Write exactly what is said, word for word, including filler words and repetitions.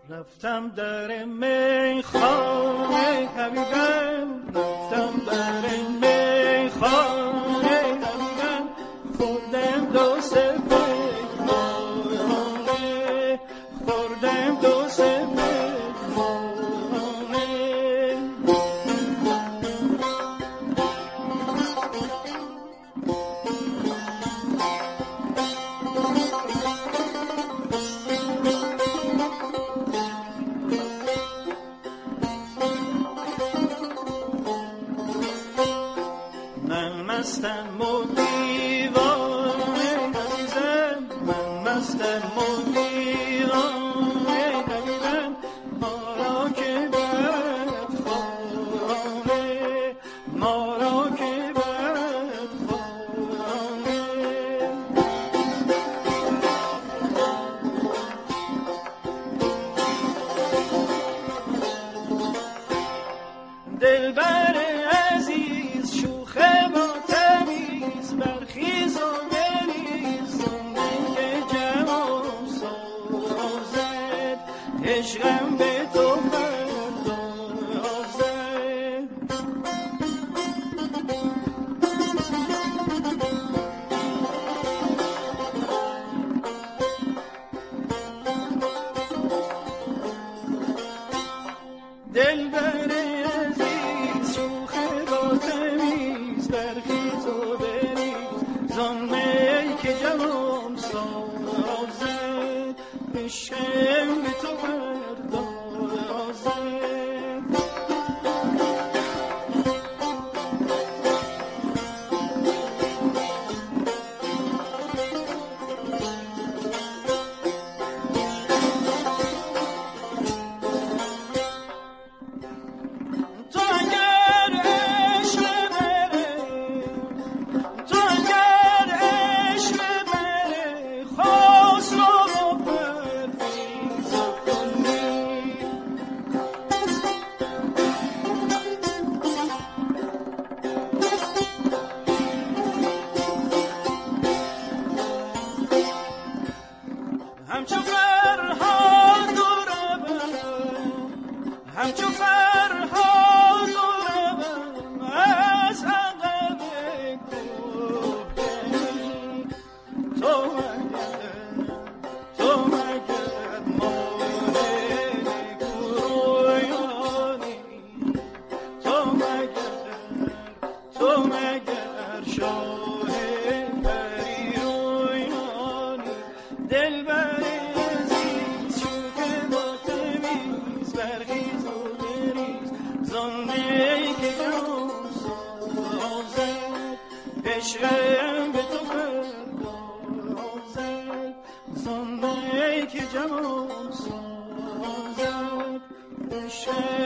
رفتم در میخانه حبیبم، رفتم در میخانه حبیبم، خوردم دو سه پیمانه، خوردم دو سه مستم و دیوانه عزیزم، من مستم و دیوانه حبیبم، ما را که برد خانه، ما را که برد خانه. دلبر عزیز شوخه با برخیز و بریز، زنده که جواب سازد، عشقم به تو پردازد. دلبر عزیز شوخه با تمیز، برخیز و زنده که جوام سازد، عشقم به تو پردازد. همچو فرهاد و روم، همچو فرهاد و روم، از عقب کوهکنی. تو مگر تو مگر مانع گرویانی، تو مگر تو مگر شاه پریرویانی. دلبر عشقم به تو پردازد، زنده که جوان سازد، عشقم